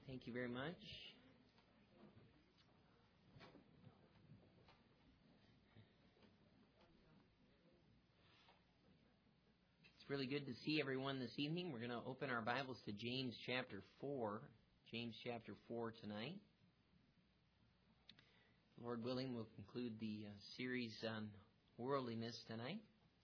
Thank you very much. It's really good to see everyone this evening. We're going to open our Bibles to James chapter 4. James chapter 4 tonight. Lord willing, we'll conclude the series on worldliness tonight.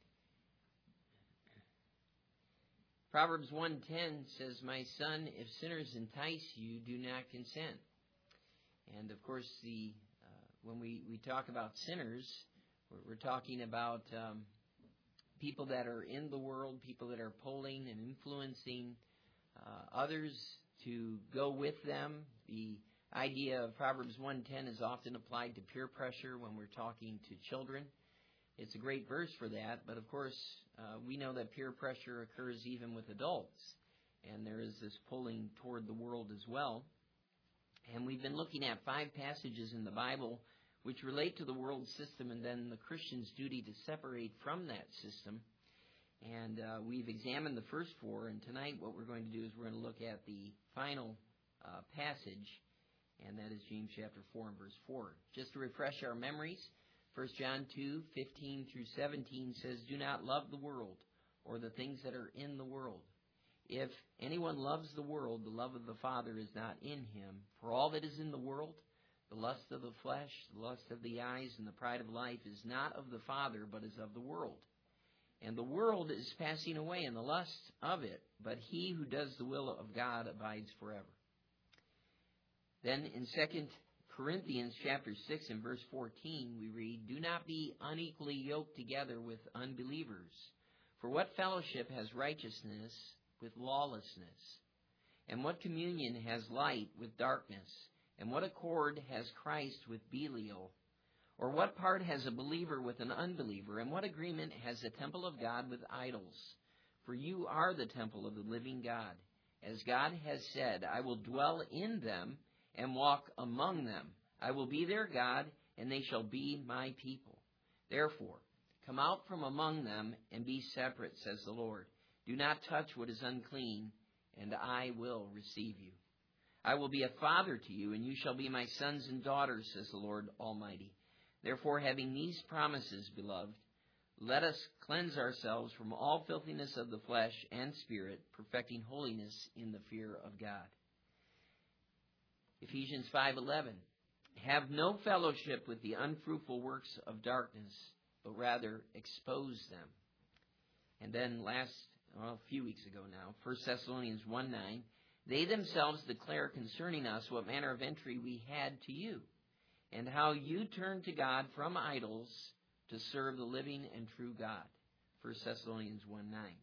Proverbs 1:10 says, "My son, if sinners entice you, do not consent." And of course, when we talk about sinners, we're talking about people that are in the world, people that are pulling and influencing others to go with them. The idea of Proverbs 1:10 is often applied to peer pressure when we're talking to children. It's a great verse for that, but of course, we know that peer pressure occurs even with adults, and there is this pulling toward the world as well. And we've been looking at 5 passages in the Bible which relate to the world system and then the Christian's duty to separate from that system. And we've examined the first 4, and tonight what we're going to do is we're going to look at the final passage, and that is James chapter 4 and verse 4. Just to refresh our memories, 1 John 2:15 through 17 says, "Do not love the world or the things that are in the world. If anyone loves the world, the love of the Father is not in him. For all that is in the world, the lust of the flesh, the lust of the eyes, and the pride of life is not of the Father, but is of the world. And the world is passing away in the lust of it, but he who does the will of God abides forever." Then in 2 Corinthians chapter 6 and verse 14, we read, "Do not be unequally yoked together with unbelievers. For what fellowship has righteousness with lawlessness? And what communion has light with darkness? And what accord has Christ with Belial? Or what part has a believer with an unbeliever? And what agreement has the temple of God with idols? For you are the temple of the living God. As God has said, I will dwell in them and walk among them. I will be their God, and they shall be my people. Therefore, come out from among them and be separate, says the Lord. Do not touch what is unclean, and I will receive you. I will be a father to you, and you shall be my sons and daughters, says the Lord Almighty. Therefore, having these promises, beloved, let us cleanse ourselves from all filthiness of the flesh and spirit, perfecting holiness in the fear of God." Ephesians 5:11, "Have no fellowship with the unfruitful works of darkness, but rather expose them." And then a few weeks ago now, 1 Thessalonians 1:9, "They themselves declare concerning us what manner of entry we had to you, and how you turned to God from idols to serve the living and true God." 1 Thessalonians 1:9.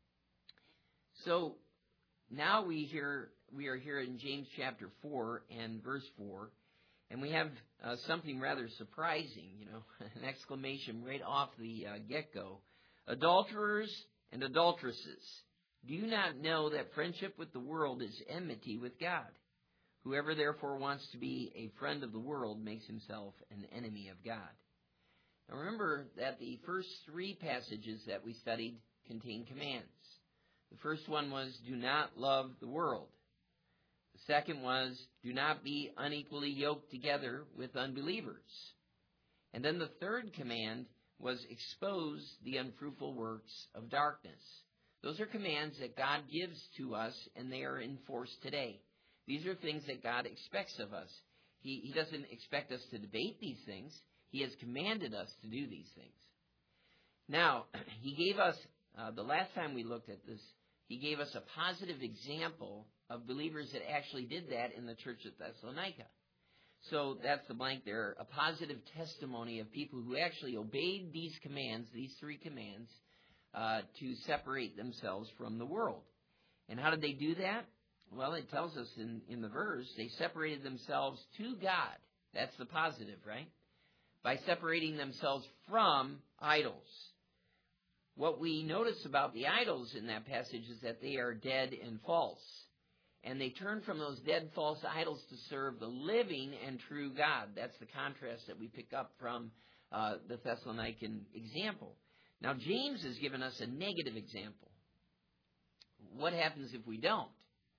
So now we are here in James chapter 4 and verse 4, and we have something rather surprising, an exclamation right off the get-go. "Adulterers and adulteresses, do you not know that friendship with the world is enmity with God? Whoever therefore wants to be a friend of the world makes himself an enemy of God." Now remember that the first 3 passages that we studied contain commands. The first one was, do not love the world. The second was, do not be unequally yoked together with unbelievers. And then the third command was, expose the unfruitful works of darkness. Those are commands that God gives to us, and they are in force today. These are things that God expects of us. He doesn't expect us to debate these things. He has commanded us to do these things. Now, he gave us, the last time we looked at this, he gave us a positive example of believers that actually did that in the church at Thessalonica. So that's the blank there, a positive testimony of people who actually obeyed these commands, these 3 commands, to separate themselves from the world. And how did they do that? Well, it tells us in the verse, they separated themselves to God. That's the positive, right? By separating themselves from idols. What we notice about the idols in that passage is that they are dead and false. And they turn from those dead, false idols to serve the living and true God. That's the contrast that we pick up from the Thessalonican example. Now, James has given us a negative example. What happens if we don't?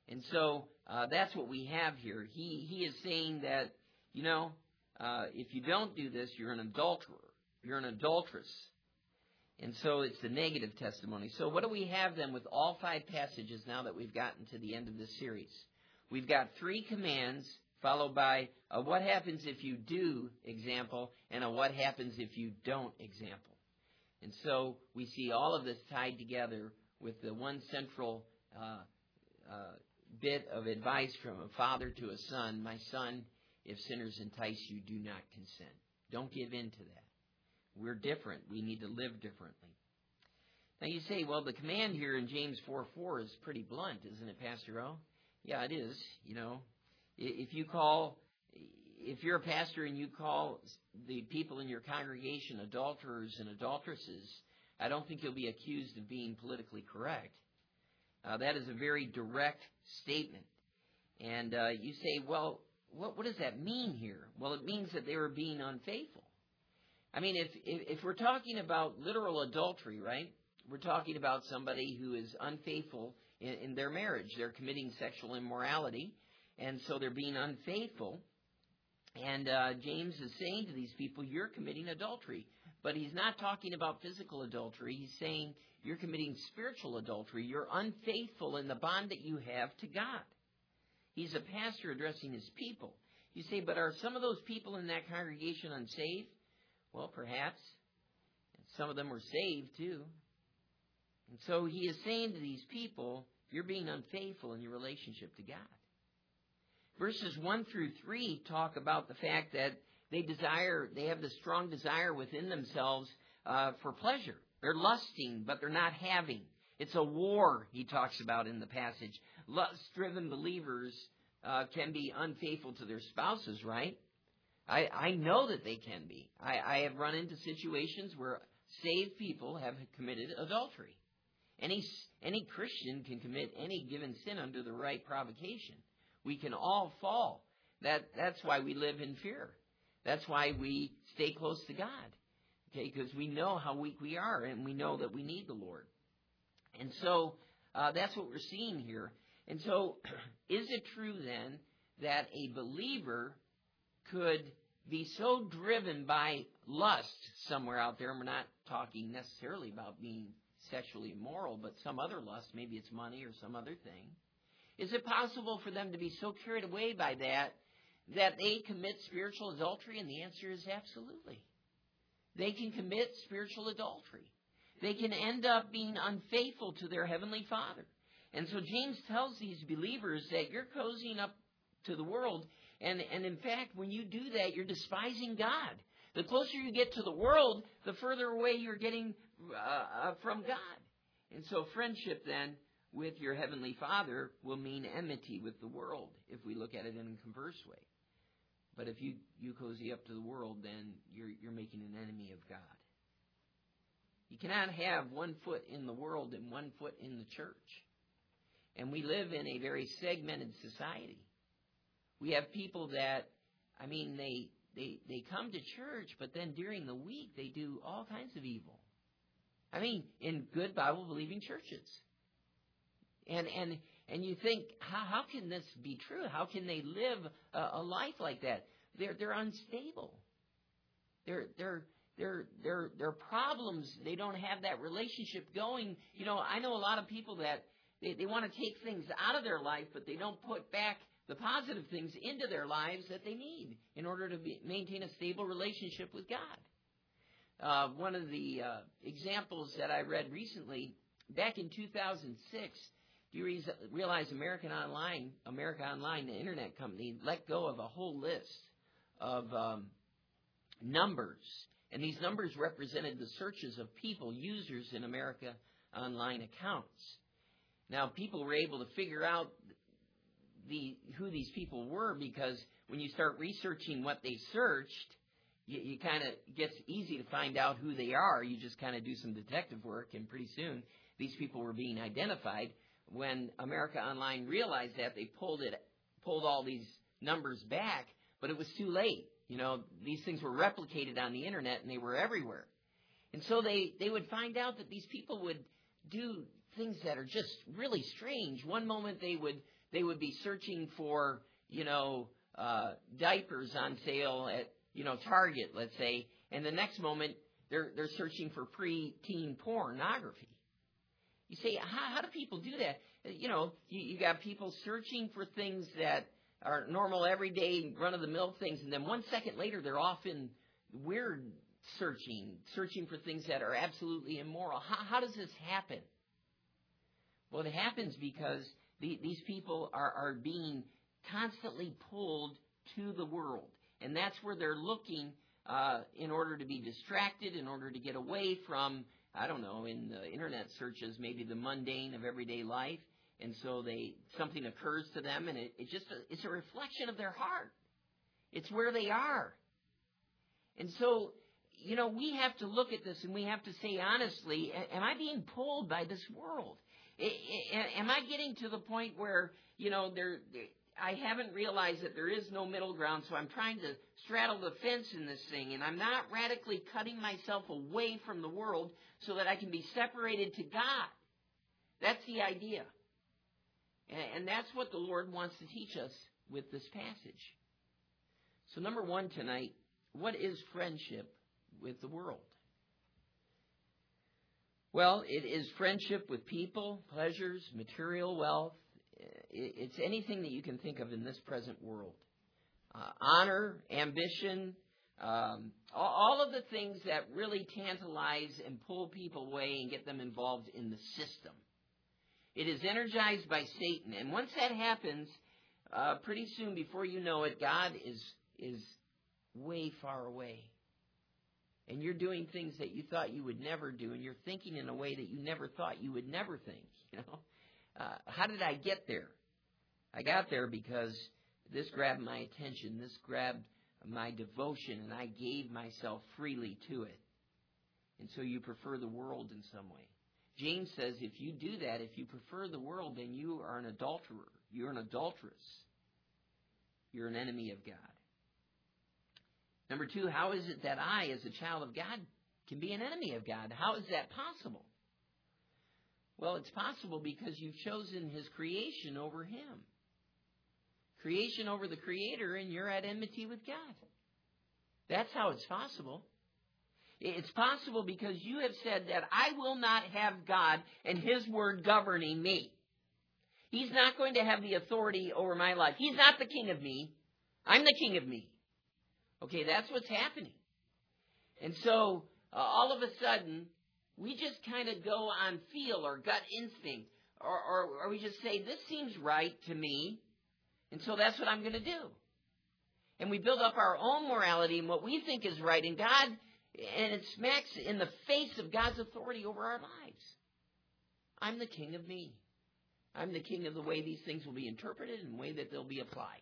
And so that's what we have here. He is saying that, if you don't do this, you're an adulterer. You're an adulteress. And so it's the negative testimony. So what do we have then with all 5 passages now that we've gotten to the end of this series? We've got 3 commands followed by a what happens if you do example and a what happens if you don't example. And so we see all of this tied together with the one central bit of advice from a father to a son. My son, if sinners entice you, do not consent. Don't give in to that. We're different. We need to live differently. Now you say, well, the command here in James 4:4 is pretty blunt, isn't it, Pastor O? Yeah, it is. If you're a pastor and you call the people in your congregation adulterers and adulteresses, I don't think you'll be accused of being politically correct. That is a very direct statement. And you say, well, what does that mean here? Well, it means that they were being unfaithful. I mean, if we're talking about literal adultery, right, we're talking about somebody who is unfaithful in their marriage. They're committing sexual immorality, and so they're being unfaithful. And James is saying to these people, you're committing adultery. But he's not talking about physical adultery. He's saying you're committing spiritual adultery. You're unfaithful in the bond that you have to God. He's a pastor addressing his people. You say, but are some of those people in that congregation unsaved? Well, perhaps. Some of them were saved too. And so he is saying to these people, you're being unfaithful in your relationship to God. Verses 1 through 3 talk about the fact that they have this strong desire within themselves for pleasure. They're lusting, but they're not having. It's a war, he talks about in the passage. Lust-driven believers can be unfaithful to their spouses, right? I know that they can be. I have run into situations where saved people have committed adultery. Any Christian can commit any given sin under the right provocation. We can all fall. That's why we live in fear. That's why we stay close to God. Okay, because we know how weak we are, and we know that we need the Lord. And so that's what we're seeing here. And so is it true then that a believer could be so driven by lust somewhere out there, and we're not talking necessarily about being sexually immoral, but some other lust, maybe it's money or some other thing. Is it possible for them to be so carried away by that they commit spiritual adultery? And the answer is absolutely. They can commit spiritual adultery. They can end up being unfaithful to their Heavenly Father. And so James tells these believers that you're cozying up to the world, and in fact, when you do that, you're despising God. The closer you get to the world, the further away you're getting from God. And so friendship then with your Heavenly Father will mean enmity with the world, if we look at it in a converse way. But if you cozy up to the world, then you're making an enemy of God. You cannot have one foot in the world and one foot in the church. And we live in a very segmented society. We have people that, they come to church, but then during the week they do all kinds of evil. In good Bible-believing churches. And you think, how can this be true? How can they live a life like that? They're unstable. They're problems. They don't have that relationship going. I know a lot of people that they want to take things out of their life, but they don't put back the positive things into their lives that they need in order to maintain a stable relationship with God. One of the examples that I read recently, back in 2006, do you realize America Online, the internet company, let go of a whole list of numbers. And these numbers represented the searches of people, users in America Online accounts. Now, people were able to figure out who these people were, because when you start researching what they searched, you kind of gets easy to find out who they are. You just kind of do some detective work, and pretty soon these people were being identified. When America Online realized that, they pulled all these numbers back, but it was too late. These things were replicated on the internet, and they were everywhere. And so they would find out that these people would do things that are just really strange. One moment they would be searching for, diapers on sale at, Target, let's say, and the next moment they're searching for pre-teen pornography. You say, how do people do that? You got people searching for things that are normal, everyday, run-of-the-mill things, and then 1 second later they're off in weird searching for things that are absolutely immoral. How does this happen? Well, it happens because these people are being constantly pulled to the world, and that's where they're looking in order to be distracted, in order to get away from, I don't know, in the internet searches, maybe the mundane of everyday life. And so something occurs to them, and it's a reflection of their heart. It's where they are. And so, we have to look at this and we have to say honestly, am I being pulled by this world? Am I getting to the point where, I haven't realized that there is no middle ground, so I'm trying to straddle the fence in this thing, and I'm not radically cutting myself away from the world so that I can be separated to God. That's the idea. And that's what the Lord wants to teach us with this passage. So number one tonight, what is friendship with the world? Well, it is friendship with people, pleasures, material wealth. It's anything that you can think of in this present world. Honor, ambition, all of the things that really tantalize and pull people away and get them involved in the system. It is energized by Satan. And once that happens, pretty soon, before you know it, God is way far away. And you're doing things that you thought you would never do, and you're thinking in a way that you never thought you would never think. How did I get there? I got there because this grabbed my attention. This grabbed my devotion, and I gave myself freely to it. And so you prefer the world in some way. James says if you do that, if you prefer the world, then you are an adulterer. You're an adulteress. You're an enemy of God. Number two, how is it that I, as a child of God, can be an enemy of God? How is that possible? Well, it's possible because you've chosen His creation over Him. Creation over the Creator, and you're at enmity with God. That's how it's possible. It's possible because you have said that I will not have God and His Word governing me. He's not going to have the authority over my life. He's not the king of me. I'm the king of me. Okay, that's what's happening. And so, all of a sudden, we just kind of go on feel or gut instinct. Or we just say, this seems right to me. And so that's what I'm going to do. And we build up our own morality and what we think is right. And God... And it smacks in the face of God's authority over our lives. I'm the king of me. I'm the king of the way these things will be interpreted and the way that they'll be applied.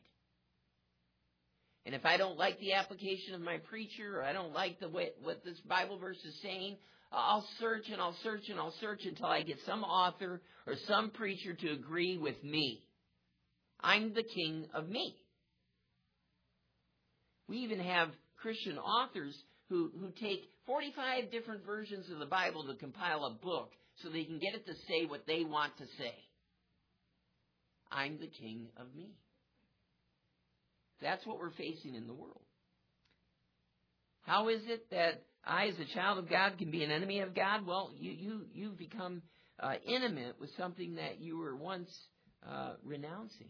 And if I don't like the application of my preacher, or I don't like the way what this Bible verse is saying, I'll search and I'll search and I'll search until I get some author or some preacher to agree with me. I'm the king of me. We even have Christian authors who take 45 different versions of the Bible to compile a book so they can get it to say what they want to say. I'm the king of me. That's what we're facing in the world. How is it that I, as a child of God, can be an enemy of God? Well, you've become intimate with something that you were once renouncing.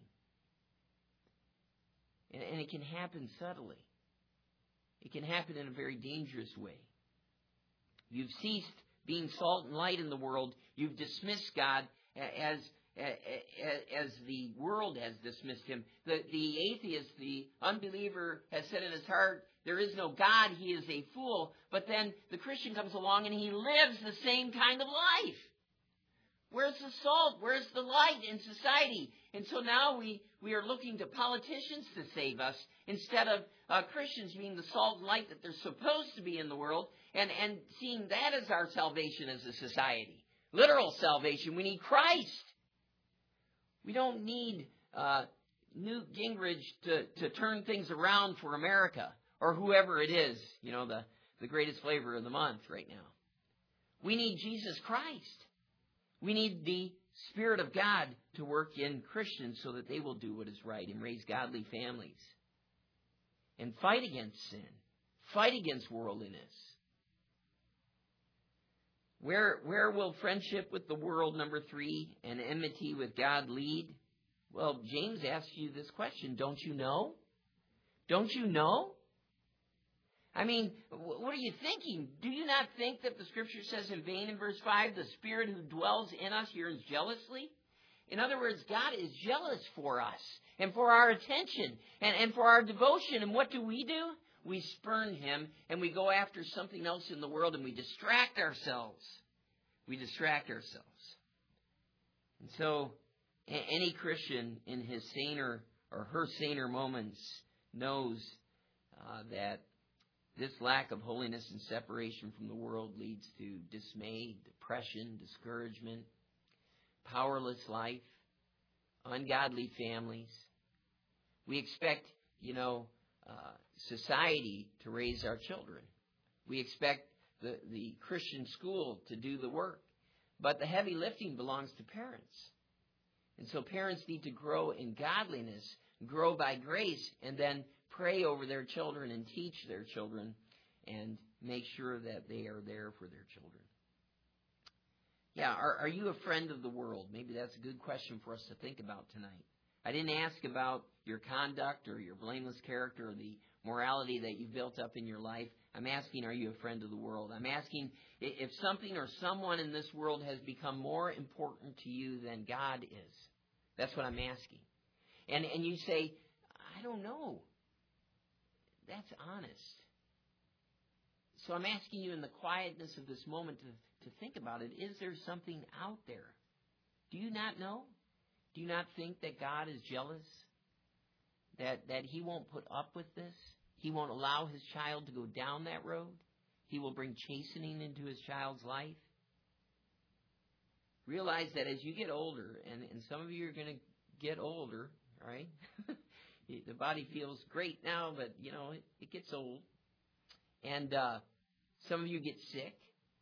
And it can happen subtly. It can happen in a very dangerous way. You've ceased being salt and light in the world. You've dismissed God as the world has dismissed Him. The atheist, the unbeliever, has said in his heart, there is no God, he is a fool. But then the Christian comes along and he lives the same kind of life. Where's the salt? Where's the light in society? And so now we are looking to politicians to save us instead of Christians being the salt and light that they're supposed to be in the world and seeing that as our salvation as a society. Literal salvation. We need Christ. We don't need Newt Gingrich to turn things around for America or whoever it is, the greatest flavor of the month right now. We need Jesus Christ. We need the Spirit of God to work in Christians so that they will do what is right and raise godly families. And fight against sin. Fight against worldliness. Where will friendship with the world, number 3, and enmity with God lead? Well, James asks you this question. Don't you know? Don't you know? I mean, what are you thinking? Do you not think that the Scripture says in vain in verse 5, the Spirit who dwells in us yearns jealously? In other words, God is jealous for us and for our attention and for our devotion. And what do? We spurn Him and we go after something else in the world and we distract ourselves. We distract ourselves. And so any Christian in his saner or her saner moments knows that this lack of holiness and separation from the world leads to dismay, depression, discouragement, powerless life, ungodly families. We expect, society to raise our children. We expect the Christian school to do the work. But the heavy lifting belongs to parents. And so parents need to grow in godliness, grow by grace, and then pray over their children and teach their children and make sure that they are there for their children. Yeah, are you a friend of the world? Maybe that's a good question for us to think about tonight. I didn't ask about your conduct or your blameless character or the morality that you've built up in your life. I'm asking, are you a friend of the world? I'm asking if something or someone in this world has become more important to you than God is. That's what I'm asking. And you say, I don't know. That's honest. So I'm asking you in the quietness of this moment to think about it. Is there something out there? Do you not know? Do you not think that God is jealous? That He won't put up with this? He won't allow His child to go down that road? He will bring chastening into His child's life? Realize that as you get older, and some of you are going to get older, right? The body feels great now, but, it gets old. And some of you get sick.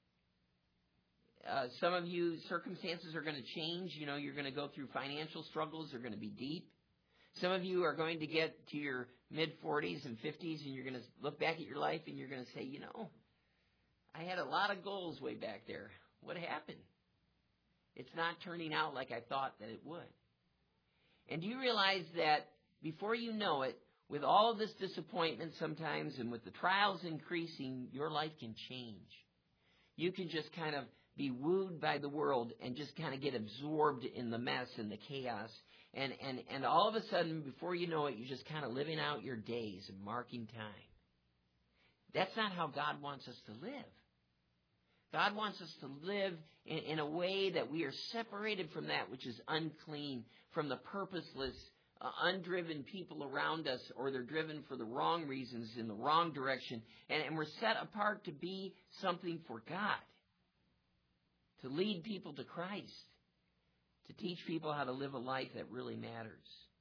Some of you, circumstances are going to change. You're going to go through financial struggles. They're going to be deep. Some of you are going to get to your mid-40s and 50s, and you're going to look back at your life, and you're going to say, I had a lot of goals way back there. What happened? It's not turning out like I thought that it would. And do you realize that before you know it, with all of this disappointment sometimes and with the trials increasing, your life can change. You can just kind of be wooed by the world and just kind of get absorbed in the mess and the chaos. And all of a sudden, before you know it, you're just kind of living out your days and marking time. That's not how God wants us to live. God wants us to live in a way that we are separated from that which is unclean, from the purposeless, undriven people around us, or they're driven for the wrong reasons in the wrong direction. And we're set apart to be something for God, to lead people to Christ, to teach people how to live a life that really matters.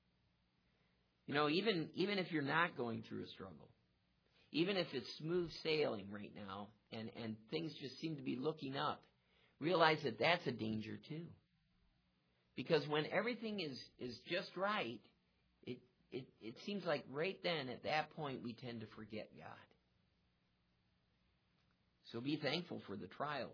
Even if you're not going through a struggle, even if it's smooth sailing right now and things just seem to be looking up, realize that that's a danger too. Because when everything is just right, it seems like right then, at that point, we tend to forget God. So be thankful for the trials.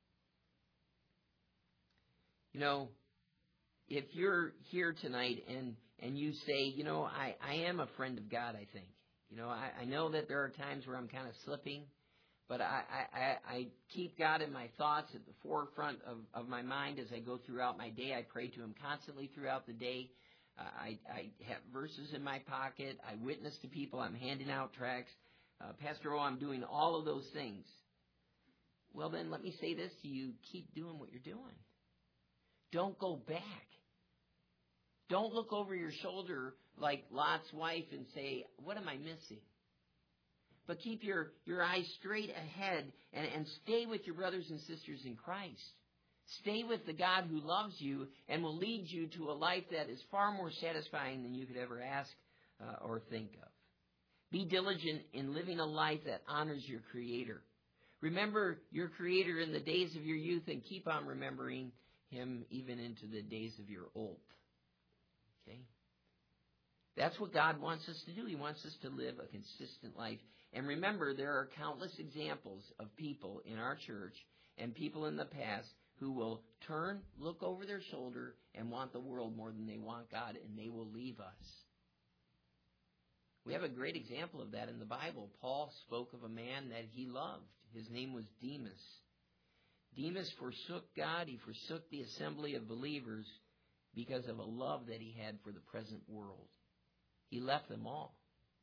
If you're here tonight and you say, I am a friend of God, I think. I know that there are times where I'm kind of slipping, but I keep God in my thoughts at the forefront of my mind as I go throughout my day. I pray to Him constantly throughout the day. I have verses in my pocket. I witness to people. I'm handing out tracts. Pastor O, I'm doing all of those things. Well, then let me say this to you. Keep doing what you're doing. Don't go back. Don't look over your shoulder like Lot's wife and say, what am I missing? But keep your eyes straight ahead and stay with your brothers and sisters in Christ. Stay with the God who loves you and will lead you to a life that is far more satisfying than you could ever ask or think of. Be diligent in living a life that honors your Creator. Remember your Creator in the days of your youth and keep on remembering him even into the days of your old. Okay? That's what God wants us to do. He wants us to live a consistent life. And remember, there are countless examples of people in our church and people in the past who will turn, look over their shoulder, and want the world more than they want God, and they will leave us. We have a great example of that in the Bible. Paul spoke of a man that he loved. His name was Demas. Demas forsook God. He forsook the assembly of believers because of a love that he had for the present world. He left them all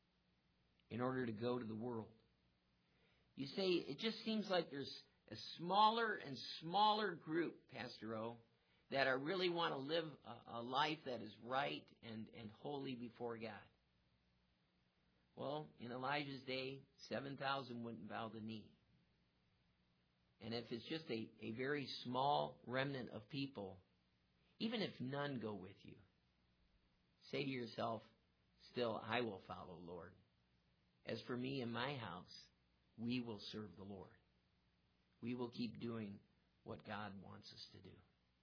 in order to go to the world. You say, it just seems like there's a smaller and smaller group, Pastor O, that really want to live a life that is right and holy before God. Well, in Elijah's day, 7,000 wouldn't bow the knee. And if it's just a very small remnant of people, even if none go with you, say to yourself, still, I will follow, Lord. As for me and my house, we will serve the Lord. We will keep doing what God wants us to do.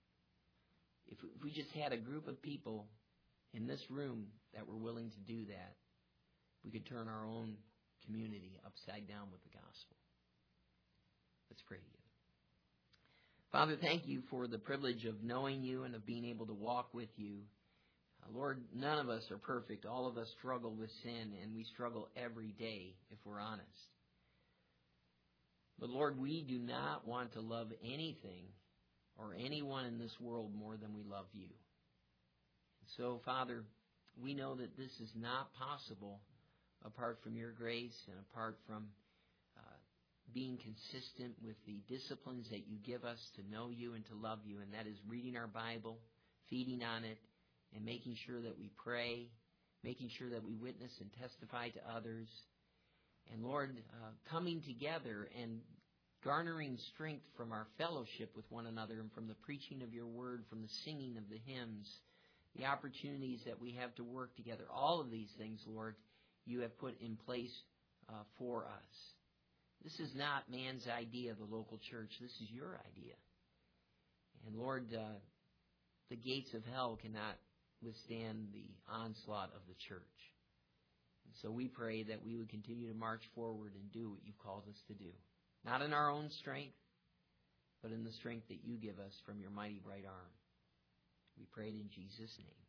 If we just had a group of people in this room that were willing to do that, we could turn our own community upside down with the gospel. Let's pray together. Father, thank you for the privilege of knowing you and of being able to walk with you. Lord, none of us are perfect. All of us struggle with sin, and we struggle every day if we're honest. But Lord, we do not want to love anything or anyone in this world more than we love you. So, Father, we know that this is not possible apart from your grace and apart from being consistent with the disciplines that you give us to know you and to love you, and that is reading our Bible, feeding on it, and making sure that we pray, making sure that we witness and testify to others. And Lord, coming together and garnering strength from our fellowship with one another and from the preaching of your word, from the singing of the hymns, the opportunities that we have to work together. All of these things, Lord, you have put in place for us. This is not man's idea, the local church. This is your idea. And Lord, the gates of hell cannot withstand the onslaught of the church. And so we pray that we would continue to march forward and do what you've called us to do. Not in our own strength, but in the strength that you give us from your mighty right arm. We pray it in Jesus' name.